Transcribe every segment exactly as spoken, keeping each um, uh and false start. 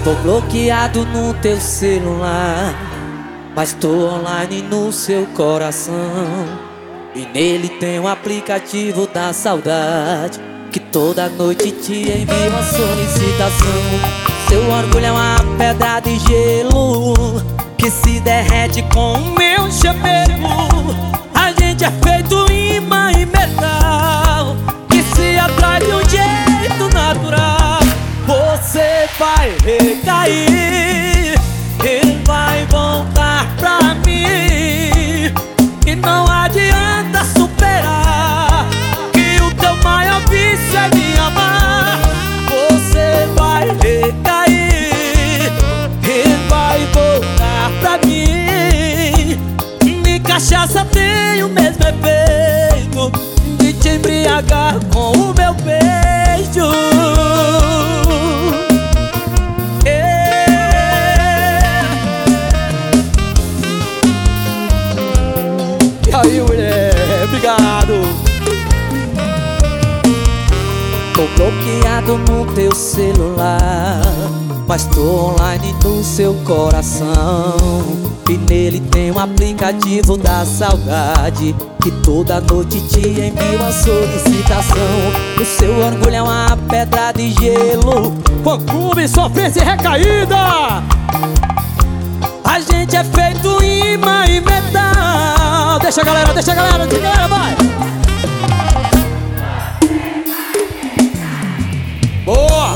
Tô bloqueado no teu celular, mas tô online no seu coração. E nele tem um aplicativo da saudade, que toda noite te envia uma solicitação. Seu orgulho é uma pedra de gelo que se derrete com o meu chamego. A gente é feito imã e metal, que se atrai de um jeito natural. Você vai recair e vai voltar pra mim, e não adianta superar, que o teu maior vício é me amar. Você vai recair e vai voltar pra mim. E cachaça tem o mesmo efeito de te embriagar com o meu beijo. E aí, mulher, obrigado. Tô bloqueado no teu celular, mas tô online no seu coração. E nele tem um aplicativo da saudade, que toda noite te envia uma solicitação. O seu orgulho é uma pedra de gelo, fã-clube, sofrência e recaída. A gente é feito imã e metal. Deixa a galera, deixa a galera, deixa a galera, vai! Boa!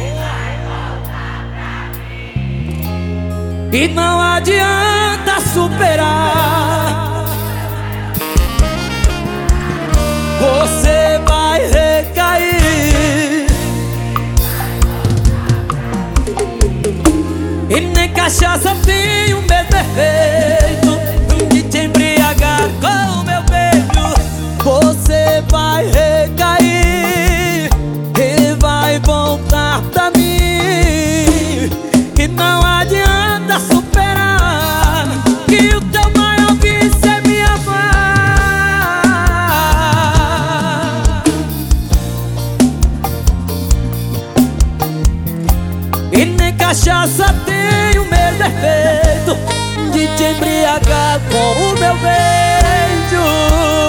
E não adianta superar, você vai recair. E nem cachaça tem o mesmo efeito de te embriagar com o meu beijo. Você vai recair e vai voltar pra mim. E não adianta superar, que o teu maior vício é me amar. E nem cachaça tem o mesmo efeito de te embriagar com o meu beijo.